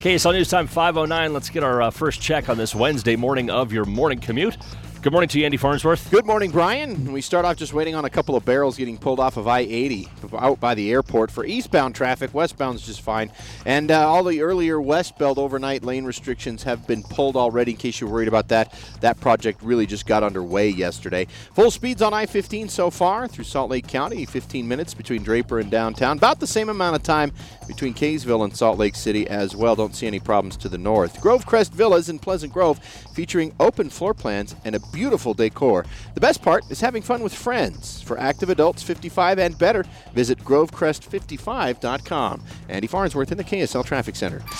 KSL News Time 5:09. Let's get our first check on this Wednesday morning of your morning commute. Good morning to you, Andy Farnsworth. Good morning, Brian. We start off just waiting on a couple of barrels getting pulled off of I-80 out by the airport. For eastbound traffic, westbound's just fine. And all the earlier westbound overnight lane restrictions have been pulled already, in case you're worried about that. That project really just got underway yesterday. Full speeds on I-15 so far through Salt Lake County, 15 minutes between Draper and downtown. About the same amount of time between Kaysville and Salt Lake City as well. Don't see any problems to the north. Grove Crest Villas in Pleasant Grove, featuring open floor plans and a beautiful decor. The best part is having fun with friends. For active adults 55 and better, visit grovecrest55.com. Andy Farnsworth in the KSL Traffic Center.